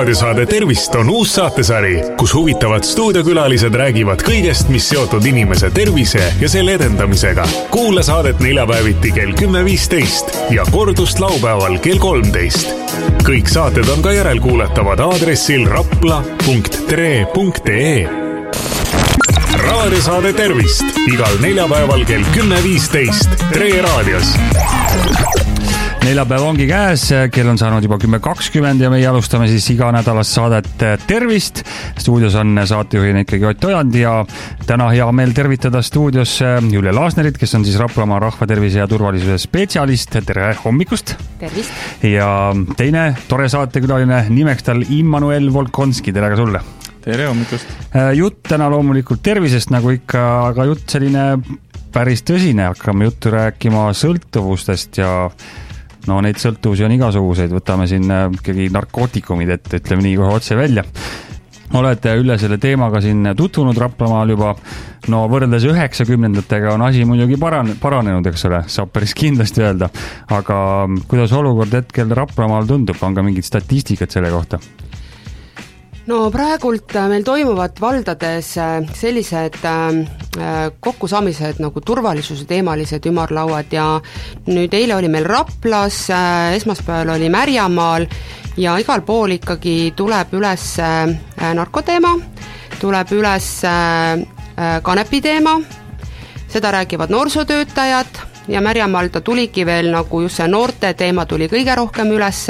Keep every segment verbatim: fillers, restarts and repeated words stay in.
raadiosaade Tervist on uus saatesari, kus huvitavad stuudiokülalised räägivad kõigest, mis seotud inimese tervise ja selle edendamisega. Kuula saadet neljapäeviti kell kümme viisteist ja kordust laupäeval kell kolmteist. Kõik saated on ka järelkuuletavad aadressil rapla punkt tre punkt ee. Raadiosaade Tervist igal neljapäeval kell kümme viisteist Tre raadios. Neljapäev ongi käes, kell on saanud juba kümme kakskümmend ja meie alustame siis iga nädalast saadet Tervist. Stuudios on saatejuhina ikkagi Ott Ojand ja täna hea meel tervitada stuudios Julia Laasnerit, kes on siis Raplamaa rahvatervise ja turvalisuse spetsialist. Tere hommikust! Tervist! Ja teine tore saatekülaline, nimeks tal Immanuel Volkonski, tere ka sulle! Tere hommikust! Jutt täna loomulikult tervisest nagu ikka, aga jutt selline päris tõsine. Hakkame juttu rääkima sõltuvustest ja no neid sõltuvusi on igasuguseid, võtame siin ikkagi narkootikumid, et ütleme nii kohe otse välja. Olete üle selle teemaga siin tutvunud Raplamaal juba, no võrreldes üheksakümnendatega on asi muidugi paran, paranenud, eks ole, saab päris kindlasti öelda, aga kuidas olukord hetkel Raplamaal tundub, on ka mingid statistikat selle kohta? No praegult meil toimuvad valdades sellised kokkusaamised nagu turvalisuse teemalised ümarlauad ja nüüd eile oli meil Raplas, esmaspäeval oli Märjamaal ja igal pool ikkagi tuleb üles narkoteema, tuleb üles kanepiteema, seda räägivad noorsootöötajad ja Märjamaal ta tuligi veel nagu just see noorte teema tuli kõige rohkem üles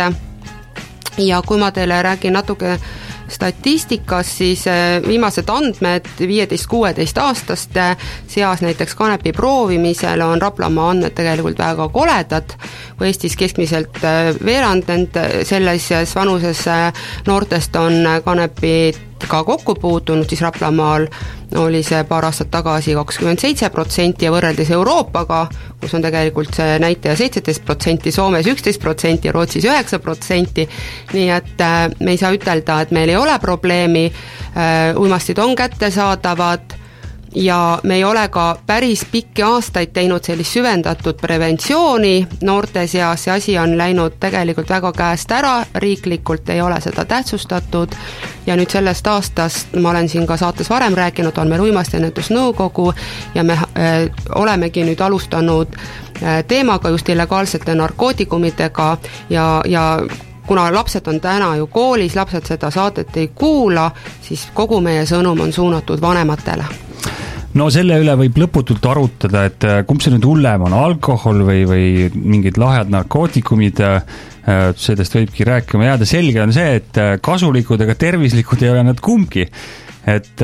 ja kui ma teile räägin natuke statistikas, siis viimased andmed viieteist kuueteist aastaste seas näiteks kanepi proovimisel on Raplamaa andmed tegelikult väga koledad, kui Eestis keskmiselt veerand selles vanuses noortest on kanepit ka kokku puutunud, siis Raplamaal oli see paar aastat tagasi kakskümmend seitse protsenti ja võrreldes Euroopaga, kus on tegelikult see näitaja seitseteist protsenti, Soomes üksteist protsenti ja Rootsis üheksa protsenti, nii et me ei saa ütelda, et meil ei ole probleemi, uimastid on kättesaadavad ja me ei ole ka päris pikki aastaid teinud sellist süvendatud preventsiooni noorte seas, see asi on läinud tegelikult väga käest ära, riiklikult ei ole seda tähtsustatud ja nüüd sellest aastast, ma olen siin ka saates varem rääkinud, on meil uimastiennetusnõukogu ja me äh, olemegi nüüd alustanud äh, teemaga just illegaalsete narkootikumidega ja, ja kuna lapsed on täna ju koolis, lapsed seda saadet ei kuula, siis kogu meie sõnum on suunatud vanematele. No selle üle võib lõputult arutada, et kumb see nüüd hullem on, alkohol või, või mingid lahjad narkootikumid, sellest võibki rääkima jääda. Selge on see, et kasulikud ega tervislikud ei ole nad kumbki. Et,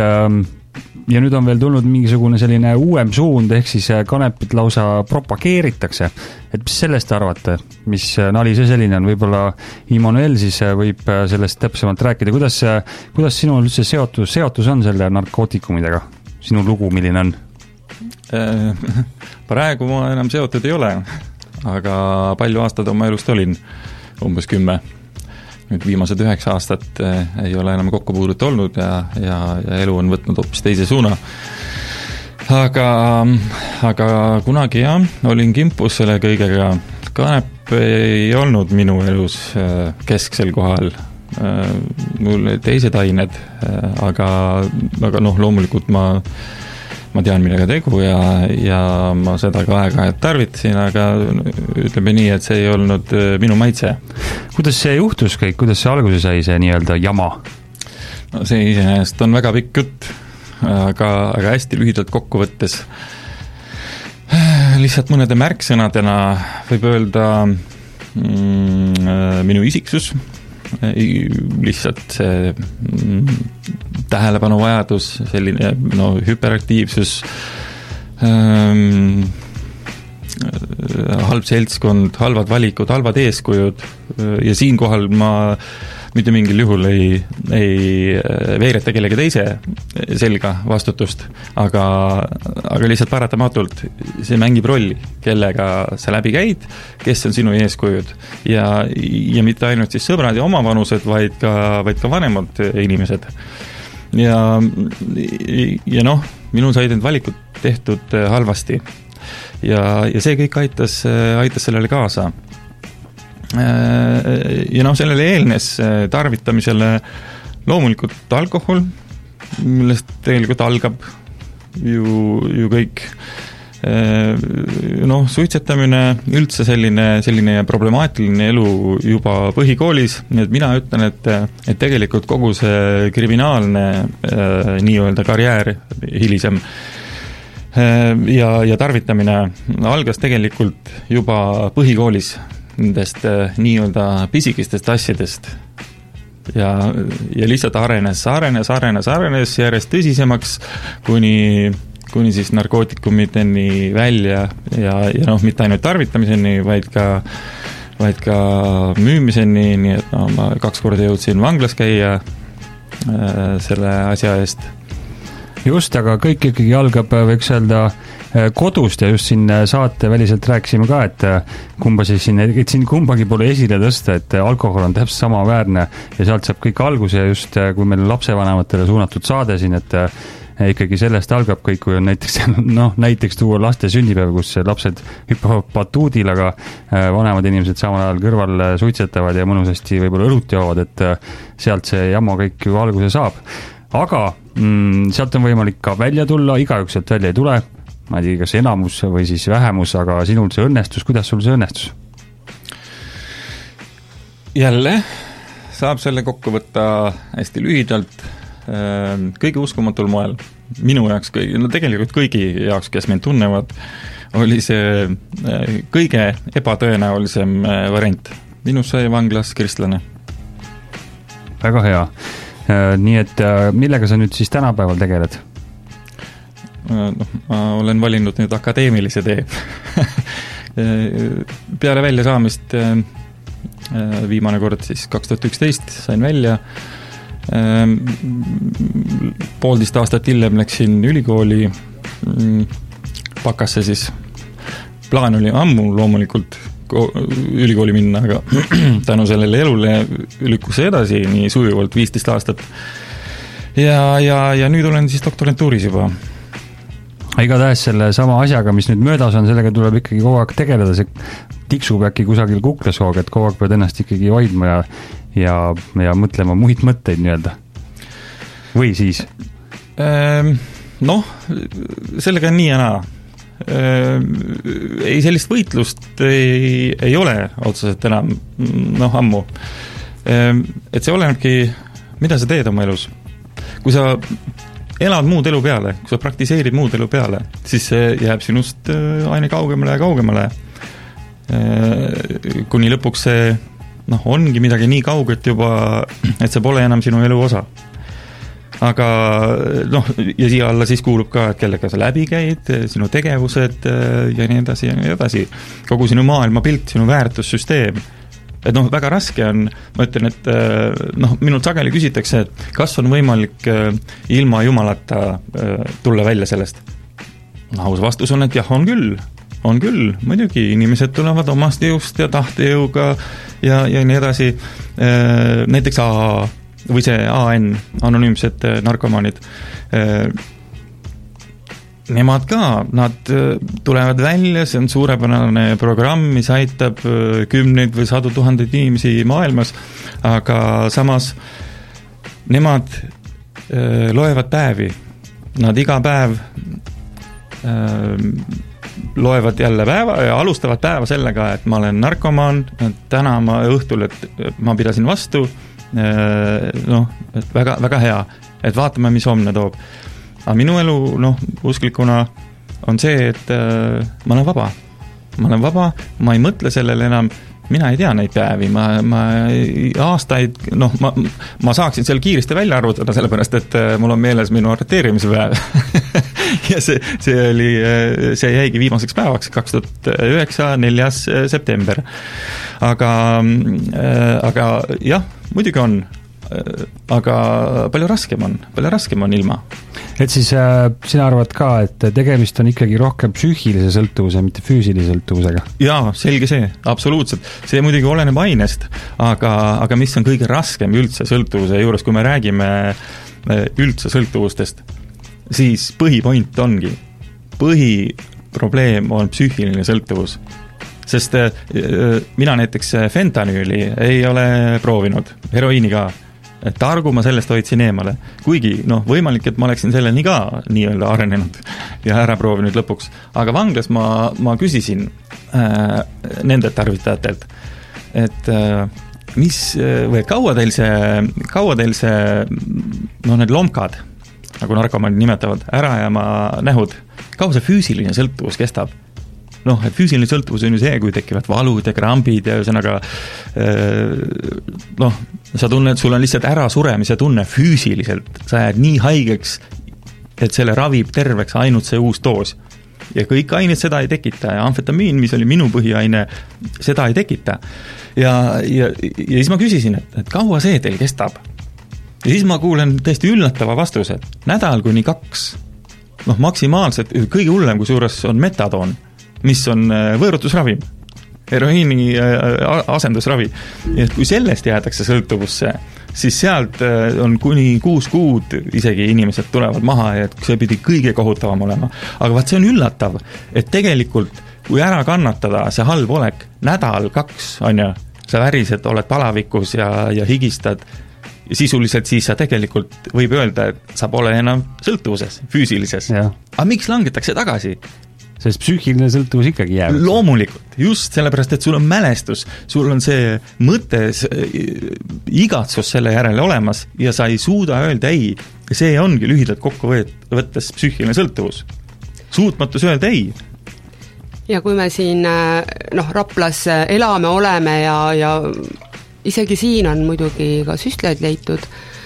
ja nüüd on veel tulnud mingisugune selline uuem suund, ehk siis kanepit lausa propageeritakse. Et mis sellest arvate? Mis nali see selline on? Võib-olla Immanuel siis võib sellest täpsemalt rääkida. Kuidas, kuidas sinul üldse seotus, seotus on selle narkootikumidega? Sinu lugu, milline on? Praegu ma enam seotud ei ole, aga palju aastad oma elust olin, umbes kümme. Nüüd viimased üheksa aastat ei ole enam kokkupuudut olnud ja, ja, ja elu on võtnud hoopis teise suuna. Aga, aga kunagi jah, olin kimpus selle kõigega. Kanep ei olnud minu elus kesksel kohal. Mul teised ained, aga, aga noh, loomulikult ma, ma tean millega tegu ja, ja ma seda ka aega tarvitasin, aga ütleme nii, et see ei olnud minu maitse. Kuidas see juhtus kõik, kuidas see alguse sai see nii-öelda jama? No see iseenesest on väga pikk jutt, aga, aga hästi lühidalt kokku võttes lihtsalt mõnede märksõnadena võib öelda mm, minu isiksus, lihtsalt see tähelepanu vajadus, selline no, hüperaktiivsus, ähm, halb seltskond, halvad valikud, halvad eeskujud ja siinkohal ma mitte mingil juhul ei, ei veereta kellegi teise selga vastutust, aga, aga lihtsalt paratamatult see mängib rolli, kellega sa läbi käid, kes on sinu eeskujud ja, ja mitte ainult siis sõbrad ja omavanused, vaid ka, vaid ka vanemad inimesed. Ja, ja noh, minul said need valikud tehtud halvasti ja, ja see kõik aitas, aitas sellele kaasa. ja noh, sellele eelnes tarvitamisele loomulikult alkohol, millest tegelikult algab ju, ju kõik. Noh, suitsetamine, üldse selline, selline problemaatiline elu juba põhikoolis, nii et mina ütlen, et, et tegelikult kogu see kriminaalne nii-öelda karjäär hilisem ja, ja tarvitamine algas tegelikult juba põhikoolis nendest nii-öelda pisikistest asjadest ja, ja lihtsalt arenes, arenes, arenes, arenes järjest tõsisemaks, kuni kuni siis narkootikumideni välja ja, ja noh, mitte ainult tarvitamiseni, vaid ka, vaid ka müümiseni, nii et no, ma kaks korda jõudsin vanglas käia äh, selle asja eest. Just, aga kõik ikkagi algab, võiks öelda, kodust ja just siin saate väliselt rääkisime ka, et kumba siis siin, et siin kumbagi pole esile tõsta, et alkohol on täpselt sama väärne ja sealt saab kõik alguse ja just kui meil on lapsevanematele suunatud saade siin, et ikkagi sellest algab kõik, kui on näiteks, noh, näiteks tuua laste sünnipäev, kus lapsed hüppavad batuudil, aga vanemad inimesed samal ajal kõrval suitsetavad ja mõnusasti võib-olla õlut joovad, et sealt see jamma kõik ju alguse saab. Aga mm, sealt on võimalik ka välja tulla, igaüks sealt välja ei tule, ma ei tea, kas enamus või siis vähemus, aga sinul see õnnestus, kuidas sul see õnnestus? Jälle saab selle kokku võtta hästi lühidalt, kõige uskumatul moel, minu jaoks kõigi, no tegelikult kõigi jaoks, kes mind tunnevad, oli see kõige ebatõenäolisem variant. Minus sai vanglas kristlane. Väga hea. Nii et millega sa nüüd siis tänapäeval tegeled? noh, ma olen valinud nüüd akadeemilise tee. Peale välja saamist viimane kord siis kaks tuhat üksteist sain välja. Poolteist aastat hiljem läksin ülikooli pakasse siis. Plaan oli ammu loomulikult ülikooli minna, aga tänu sellele elule lükkus edasi nii sujuvalt viisteist aastat. Ja, ja, ja nüüd olen siis doktorantuuris juba. Igatahes selle sama asjaga, mis nüüd möödas on, sellega tuleb ikkagi kogu aeg tegeleda, see tiksub äkki kusagil kuklesoog, et kogu aeg pead ennast ikkagi hoidma ja, ja, ja mõtlema muid mõtteid nii-öelda. Või siis? Noh, sellega on nii ja naa. Ei, sellist võitlust ei, ei ole otseselt enam, noh, ammu. Et see olenebki, mida sa teed oma elus. Kui sa elad muud elu peale, kui sa praktiseerid muud elu peale, siis see jääb sinust aina kaugemale ja kaugemale. Kuni lõpuks see noh, ongi midagi nii kaugelt juba, et see pole enam sinu elu osa. Aga noh, ja siia alla siis kuulub ka, et kellega sa läbi käid, sinu tegevused ja nii edasi ja nii edasi. Kogu sinu maailmapilt, sinu väärtussüsteem. Et noh, väga raske on, ma ütlen, et noh, minult sageli küsitakse, et kas on võimalik ilma jumalata tulla välja sellest. Aus vastus on, et jah, on küll. On küll, muidugi, inimesed tulevad omast jõust ja tahtejõuga ja, ja nii edasi. Näiteks A või see A N, anonüümsed narkomaanid. Nemad ka, nad tulevad välja, see on suurepärane programm, mis aitab kümneid või sadu tuhandeid inimesi maailmas, aga samas nemad loevad päevi. Nad iga päev loevad jälle päeva ja alustavad päeva sellega, et ma olen narkomaan, täna ma õhtul, et ma pidasin vastu, noh, et väga, väga hea, et vaatame, mis homne toob. Aga minu elu, noh, usklikuna on see, et äh, ma olen vaba. Ma olen vaba, ma ei mõtle sellele enam, mina ei tea neid päevi, ma, ma aastaid, noh, ma, ma saaksin seal kiiresti välja arvutada, sellepärast, et äh, mul on meeles minu arreteerimise päev. ja see, see oli, see jäigi viimaseks päevaks, kaks tuhat üheksa, neljas september. Aga, äh, aga jah, muidugi on, aga palju raskem on, palju raskem on ilma. Et siis äh, sina arvad ka, et tegemist on ikkagi rohkem psüühilise sõltuvuse, mitte füüsilise sõltuvusega? Jaa, selge see, absoluutselt. See muidugi oleneb ainest, aga, aga mis on kõige raskem üldse sõltuvuse juures, kui me räägime üldse sõltuvustest, siis põhipoint ongi, põhiprobleem on psüühiline sõltuvus. sest mina näiteks fentanüüli ei ole proovinud, heroiini ka, et targu ma sellest hoidsin eemale. Kuigi, noh, võimalik, et ma oleksin selleni ka nii-öelda arenenud ja ära proovinud lõpuks. Aga vanglas ma, ma küsisin äh, nendelt tarvitajatelt, et äh, mis, või kaua teil see, kaua teil see, noh, need lomkad, nagu narkomaanid nimetavad, ära jääma nähud, kaua see füüsiline sõltuvus kestab? Noh, et füüsiline sõltuvus on ju see, kui tekivad valud ja krambid ja ühesõnaga noh, sa tunned, sul on lihtsalt ära suremise tunne füüsiliselt, sa jääd nii haigeks, et selle ravib terveks ainult see uus doos. Ja kõik ained seda ei tekita ja amfetamiin, mis oli minu põhiaine, seda ei tekita. Ja, ja, ja siis ma küsisin, et, et kaua see teil kestab? Ja siis ma kuulen tõesti üllatava vastuse, nädal kuni kaks, noh maksimaalselt, kõige hullem, kui suures on metadoon, mis on võõrutusravim, heroiini asendusravi. Ja kui sellest jäädakse sõltuvusse, siis sealt on kuni kuus kuud isegi inimesed tulevad maha ja see pidi kõige kohutavam olema. Aga vaat see on üllatav, et tegelikult kui ära kannatada see halb olek, nädal, kaks, on ju, sa värised, oled palavikus ja, ja higistad, ja sisuliselt siis sa tegelikult võib öelda, et sa pole enam sõltuvuses, füüsilises. Aga miks langetakse tagasi? Sest psüühiline sõltuvus ikkagi jääb. Loomulikult, just sellepärast, et sul on mälestus, sul on see mõte, igatsus selle järele olemas ja sa ei suuda öelda ei. See ongi lühidalt kokku võttes psüühiline sõltuvus. Suutmatus öelda ei. Ja kui me siin noh, Raplas elame, oleme ja, ja isegi siin on muidugi ka süstleid leitud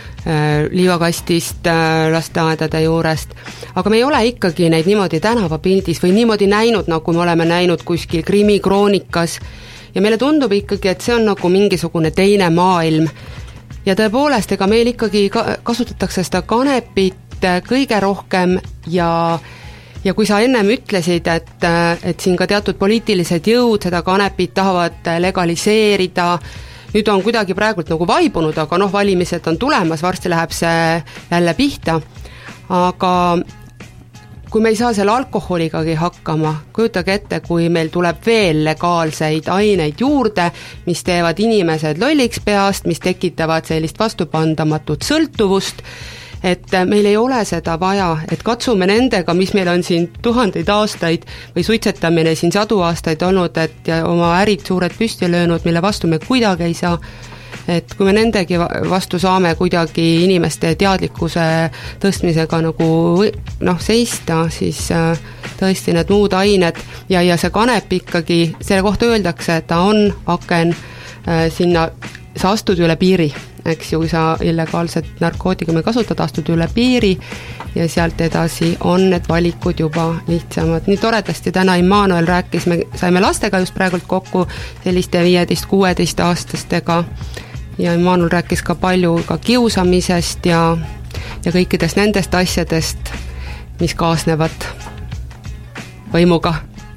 liivakastist lasteaedade juurest, aga me ei ole ikkagi neid niimoodi tänavapildis või niimoodi näinud, nagu me oleme näinud kuskil krimikroonikas ja meile tundub ikkagi, et see on nagu mingisugune teine maailm ja tõepoolest, ega meil ikkagi kasutatakse seda kanepit kõige rohkem ja ja kui sa ennem ütlesid, et, et siin ka teatud poliitilised jõud seda kanepit tahavad legaliseerida, nüüd on kuidagi praegult nagu vaibunud, aga noh, valimised on tulemas, varsti läheb see jälle pihta, aga kui me ei saa selle alkoholigagi hakkama, kujutage ette, kui meil tuleb veel legaalseid aineid juurde, mis teevad inimesed lolliks peast, mis tekitavad sellist vastupandamatut sõltuvust, et meil ei ole seda vaja, et katsume nendega, mis meil on siin tuhandeid aastaid või suitsetamine siin sadu aastaid olnud, et ja oma ärid suured püsti löönud, mille vastu me kuidagi ei saa, et kui me nendegi vastu saame kuidagi inimeste teadlikkuse tõstmisega nagu noh, seista, siis tõesti need muud ained ja, ja see kanep ikkagi, selle kohta öeldakse, et ta on aken sinna, sa astud üle piiri, eks ju, kui sa illegaalset narkootikumi kasutad, astud üle piiri ja sealt edasi on need valikud juba lihtsamad. Nii toredasti täna Immanuel rääkis, me saime lastega just praegult kokku selliste viieteist kuueteist aastastega ja Immanuel rääkis ka palju ka kiusamisest ja, ja kõikidest nendest asjadest, mis kaasnevad võimuga.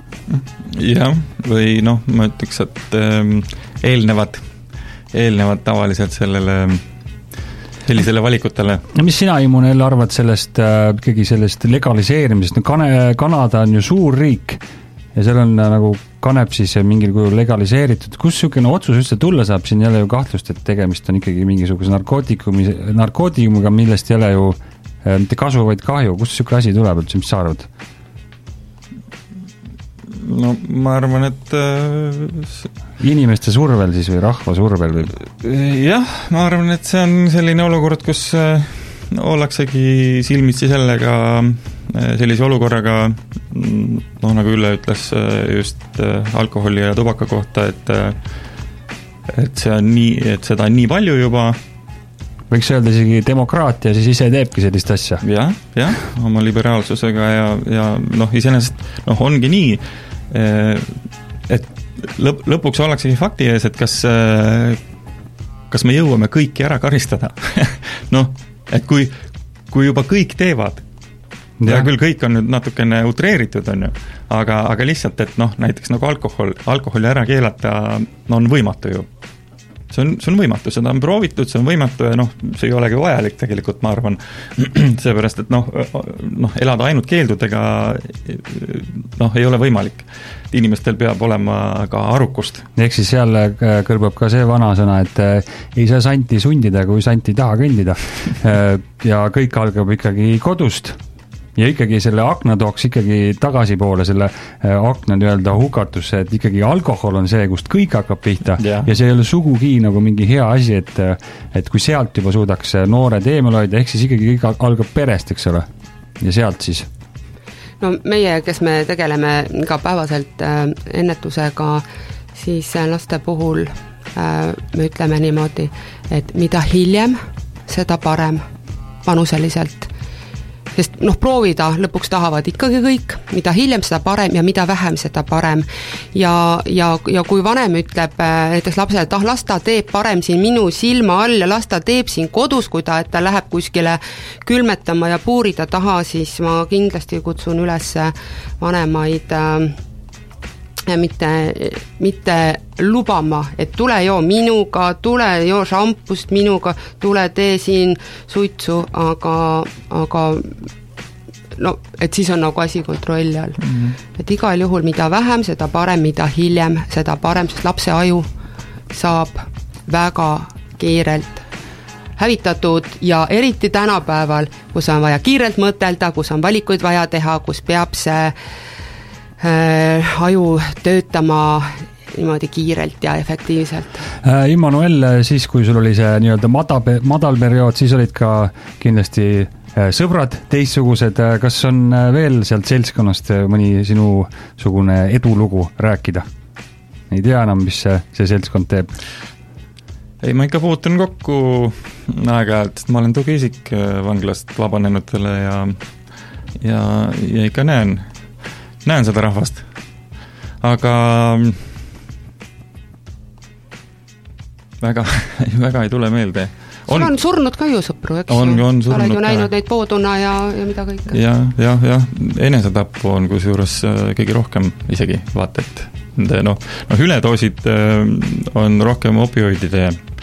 Jah, või noh, ma ütleks, et ähm, eelnevad eelnevad tavaliselt sellele sellisele valikutele. No mis sina, Immanuel, arvad sellest äh, ikkagi sellest legaliseerimisest? No Kane, Kanada on ju suur riik ja seal on äh, nagu kanep siis mingil kujul legaliseeritud. Kus niisugune otsus üldse tulla saab? Siin jälle ju kahtlust, et tegemist on ikkagi mingisuguse narkootikumi, narkootikumiga, millest jälle ju äh, mitte kasu, vaid kahju. Kus niisugune asi tuleb üldse, mis sa arvad? No ma arvan, et äh, inimeste survel siis või rahva survel või? Jah, ma arvan, et see on selline olukord, kus äh, ollaksegi silmitsi sellega äh, sellise olukorraga, noh nagu Ülle ütles äh, just äh, alkoholi ja tubaka kohta, et äh, et see on nii, et seda on nii palju juba. Võiks öelda isegi demokraatia siis ise teebki sellist asja. Jah, jah, oma liberaalsusega ja, ja noh, iseenesest noh, ongi nii, et lõp, lõpuks ollaksegi fakti ees, et kas, kas me jõuame kõiki ära karistada. noh, et kui, kui juba kõik teevad, ja, ja küll kõik on nüüd natukene utreeritud, on ju, aga, aga lihtsalt, et noh, näiteks nagu alkohol, alkoholi ära keelata on võimatu ju. see on, see on võimatu, seda on proovitud, see on võimatu ja noh, see ei olegi vajalik tegelikult, ma arvan, seepärast, et noh, noh, elada ainult keeldudega noh, ei ole võimalik. Inimestel peab olema ka arukust. Ehk siis seal kõrbab ka see vana sõna, et ei saa santi sundida, kui sant ei taha kõndida. Ja kõik algab ikkagi kodust. Ja ikkagi selle akna tooks ikkagi tagasi poole selle akna nii-öelda hukatusse, et ikkagi alkohol on see, kust kõik hakkab pihta yeah. ja see ei ole sugugi nagu mingi hea asi, et, et kui sealt juba suudaks noored eemal hoida, ehk siis ikkagi kõik algab perest, eks ole, ja sealt siis. No meie, kes me tegeleme iga päevaselt ennetusega, siis laste puhul me ütleme niimoodi, et mida hiljem, seda parem vanuseliselt. Sest noh, proovida lõpuks tahavad ikkagi kõik, mida hiljem seda parem ja mida vähem seda parem. Ja, ja, ja kui vanem ütleb näiteks lapsele, et ah, las ta teeb parem siin minu silma all ja las ta teeb siin kodus, kui ta, et ta läheb kuskile külmetama ja puurida taha, siis ma kindlasti kutsun üles vanemaid äh, mitte, mitte lubama, et tule joo minuga, tule joo šampust minuga, tule tee siin suitsu, aga, aga no, et siis on nagu asi kontrolli all. Mm-hmm. Et igal juhul mida vähem, seda parem, mida hiljem, seda parem, sest lapse aju saab väga kiirelt hävitatud ja eriti tänapäeval, kus on vaja kiirelt mõtelda, kus on valikuid vaja teha, kus peab see äh, aju töötama niimoodi kiirelt ja efektiivselt. Äh, Immanuel, siis kui sul oli see nii-öelda madal, madal periood, siis olid ka kindlasti äh, sõbrad teistsugused, kas on veel sealt seltskonnast mõni sinu sugune edulugu rääkida? Ei tea enam, mis see, see seltskond teeb. Ei, ma ikka puutun kokku aeg-ajalt, sest ma olen tugiisik vanglast vabanenutele ja, ja, ja ikka näen, näen seda rahvast. Aga väga, väga ei tule meelde. On, sul on surnud ka ju sõpru, eks? On, on surnud. Oled ju näinud neid pooduna ja, ja mida kõike. Ja, ja, ja. Enesetappu on kusjuures kõige rohkem isegi vaata, et noh, noh üledoosid on rohkem opioidide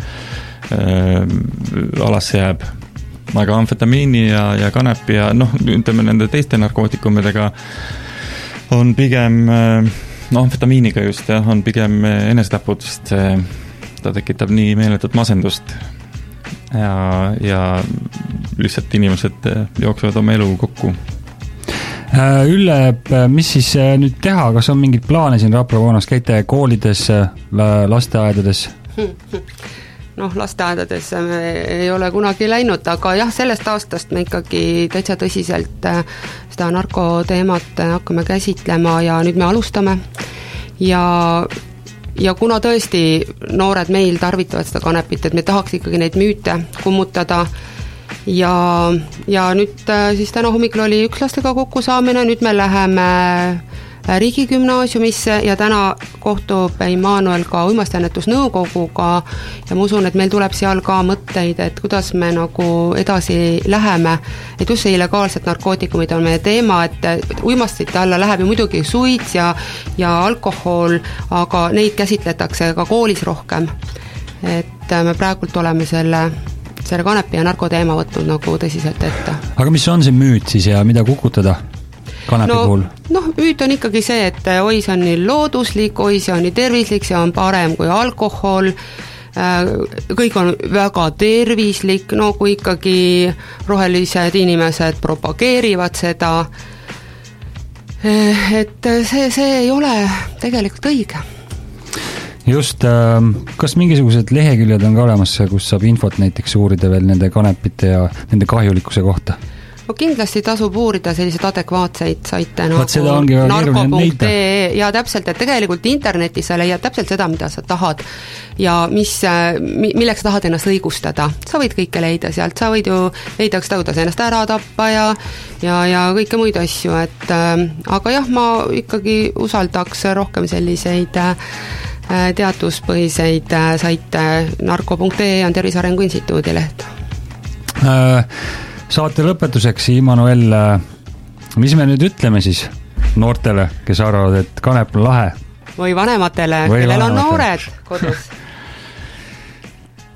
alasse jääb, aga amfetamiini ja, ja kanepi ja noh, ütleme nende teiste narkootikumidega on pigem, no amfetamiiniga just jah, on pigem enesetapud, sest ta tekitab nii meeletut masendust ja, ja lihtsalt inimesed jooksevad oma elu kokku. Ülle, mis siis nüüd teha, kas on mingid plaane siin Rapla-Voonas, käite koolides, lasteaedades? Noh, lasteaedades me ei ole kunagi läinud, aga jah, sellest aastast me ikkagi täitsa tõsiselt seda narkoteemat hakkame käsitlema ja nüüd me alustame ja ja kuna tõesti noored meil tarvitavad seda kanepit, et me tahaks ikkagi neid müüte kummutada ja, ja nüüd siis täna hommikul oli üks lastega kokkusaamine, nüüd me läheme riigigümnaasiumisse ja täna kohtub Immanuel ka uimastiennetusnõukoguga ja ma usun, et meil tuleb seal ka mõtteid, et kuidas me nagu edasi läheme, et just see illegaalsed narkootikumid on meie teema, et uimastite alla läheb ju muidugi suits ja, ja alkohol, aga neid käsitletakse ka koolis rohkem, et me praegult oleme selle selle kanepi ja narkoteema võtnud nagu tõsiselt ette. Aga mis on see müüt siis ja mida kukutada kanepi no, puhul? Noh, müüt on ikkagi see, et oi, see on nii looduslik, oi, see on nii tervislik, see on parem kui alkohol, kõik on väga tervislik, no kui ikkagi rohelised inimesed propageerivad seda, et see, see ei ole tegelikult õige. Just, kas mingisugused leheküljed on ka olemas, kus saab infot näiteks uurida veel nende kanepite ja nende kahjulikkuse kohta? No kindlasti tasub uurida selliseid adekvaatseid saite nagu narko punkt ee ja täpselt, et tegelikult internetis sa leiad täpselt seda, mida sa tahad ja mis, milleks sa tahad ennast õigustada. Sa võid kõike leida sealt, sa võid ju leida, kas ta kuidas ennast ära tappa ja, ja, ja kõike muid asju, et aga jah, ma ikkagi usaldaks rohkem selliseid teaduspõhiseid saite, narko punkt ee on Tervise Arengu Instituudi leht. Saate lõpetuseks, Immanuel, mis me nüüd ütleme siis noortele, kes arvavad, et kanep on lahe? Või vanematele, kellel on noored kodus?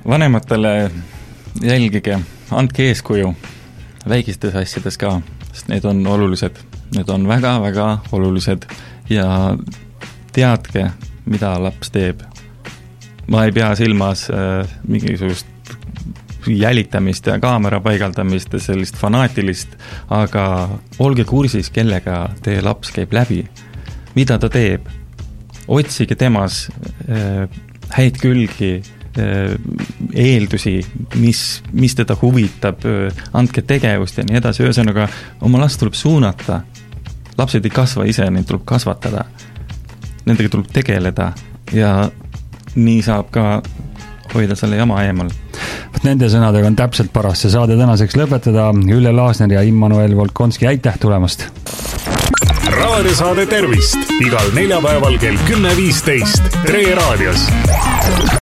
vanematele jälgige, andke eeskuju väikestes asjades ka, sest need on olulised, need on väga-väga olulised ja teadke, mida laps teeb. Ma ei pea silmas äh, mingisugust jälitamist ja kaamera paigaldamist ja sellist fanaatilist, aga olge kursis, kellega teie laps käib läbi, mida ta teeb. Otsige temas äh, häid külgi, äh, eeldusi, mis, mis teda huvitab, äh, andke tegevust ja nii edasi, ühesõnaga oma last tuleb suunata. Lapsed ei kasva ise, neid tuleb kasvatada. Nendega tuleb tegeleda ja nii saab ka hoida selle jama eemal. Nende sõnadega on täpselt paras see saade tänaseks lõpetada. Ülle Laasner ja Immanuel Volkonski, aitäh tulemast! Raadiosaade Tervist igal neljapäeval kell kümme viisteist Tre raadios.